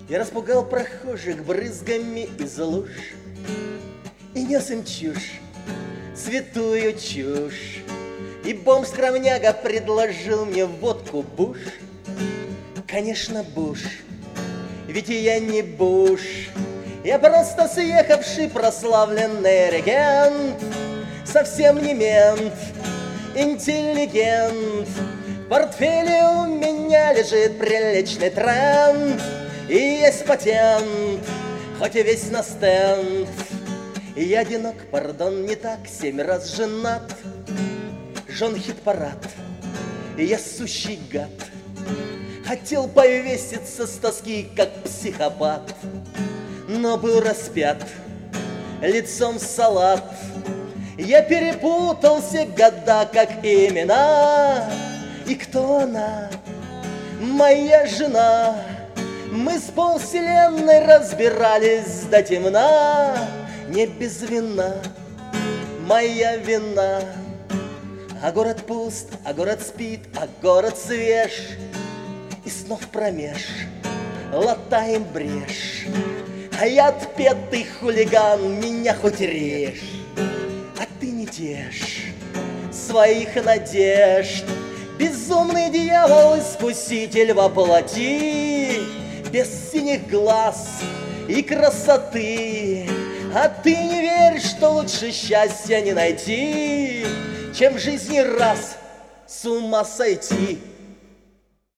И распугал прохожих брызгами из луж, и нес им чушь, святую чушь. И бомж-скромняга предложил мне водку Буш. Конечно, Буш, ведь и я не Буш. Я просто съехавший прославленный регент, совсем не мент, интеллигент. В портфеле у меня лежит приличный тренд, и есть патент, хоть и весь на стенд. И я одинок, пардон, не так, 7 раз женат. Жен хит-парад, и я сущий гад. Хотел повеситься с тоски, как психопат, но был распят лицом в салат. Я перепутал все года, как имена. И кто она? Моя жена. Мы с полвселенной разбирались до темна. Не без вина, моя вина. А город пуст, а город спит, а город свеж. И снов промеж латаем брешь. А я отпетый хулиган, меня хоть режь. А ты не тешь своих надежд. Безумный дьявол, искуситель воплоти, без синих глаз и красоты. А ты не веришь, что лучше счастья не найти, чем в жизни раз с ума сойти.